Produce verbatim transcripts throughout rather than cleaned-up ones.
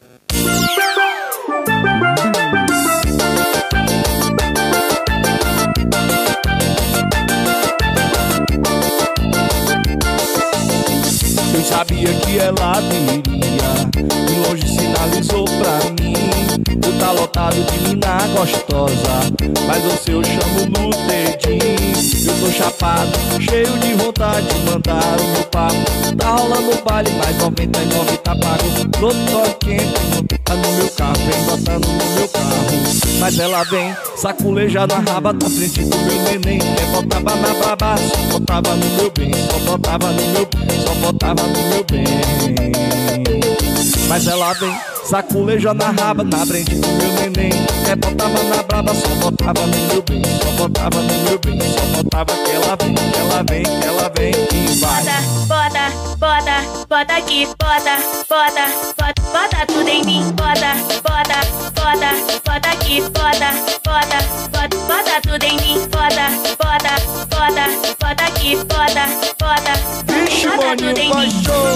Eu sabia que ela viria, de longe sinalizou pra mim. Tu tá lotado de mina gostosa, mas você eu chamo no dedinho. Eu tô chapado, cheio de vontade de mandar o meu papo. Tá rolando o baile, mais noventa e nove tá pago. Todo quente, tá no meu carro, vem botando no meu carro. Mas ela vem, saculeja na raba da frente do meu neném. Quer botava na braba, só botava no meu bem. Só botava no meu, só botava no meu bem. Mas ela vem, saculeja na raba, na frente do meu neném. Quer botava na braba, só botava no meu bem. Só botava no meu bem, só botava que ela vem, que ela vem, que ela vem e vai. Bota, bota, bota, bota aqui, bota, bota, bota, bota tudo em mim. Bota, bota, bota, bota aqui, bota, bota, bota, bota tudo em mim. Bota, bota, bota, bota aqui, bota, bota, Vixe, bota tudo em mim.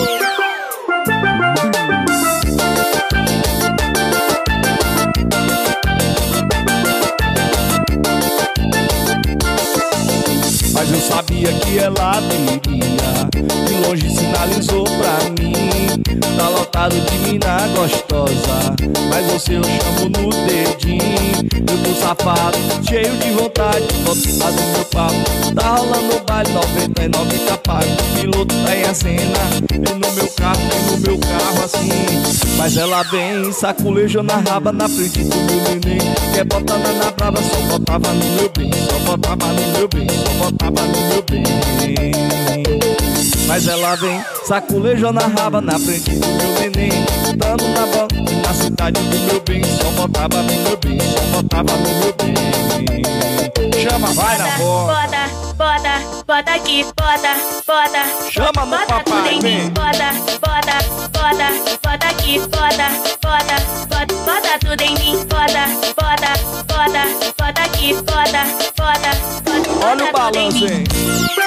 Mas eu sabia que ela viria, de longe sinalizou pra mim. Tá lotado de mina gostosa, mas você eu chamo no dedinho. Eu tô safado, cheio de vontade, botado no meu papo. Tá rolando o baile, noventa e nove tá pago. O piloto tá em a cena, vem no meu carro, vem no meu carro assim. Mas ela vem, saculeja na raba, na frente do meu neném. Quer botar na, na brava, só botava no meu bem. Só botava no meu bem, só botava no meu bem. Mas ela vem, saculeja na raba, na frente do meu neném. Dando na boca, na cidade do meu bem. Só botava no meu bem, só botava no meu bem. Chama, vai na boca. Bota, bota, bota aqui, bota, bota. Chama no papai, vem. Bota, bota, bota, bota aqui, bota, bota, bota, bota tudo em mim. Bota, bota, bota, bota aqui, bota, bota, bota. Olha o balanço, hein?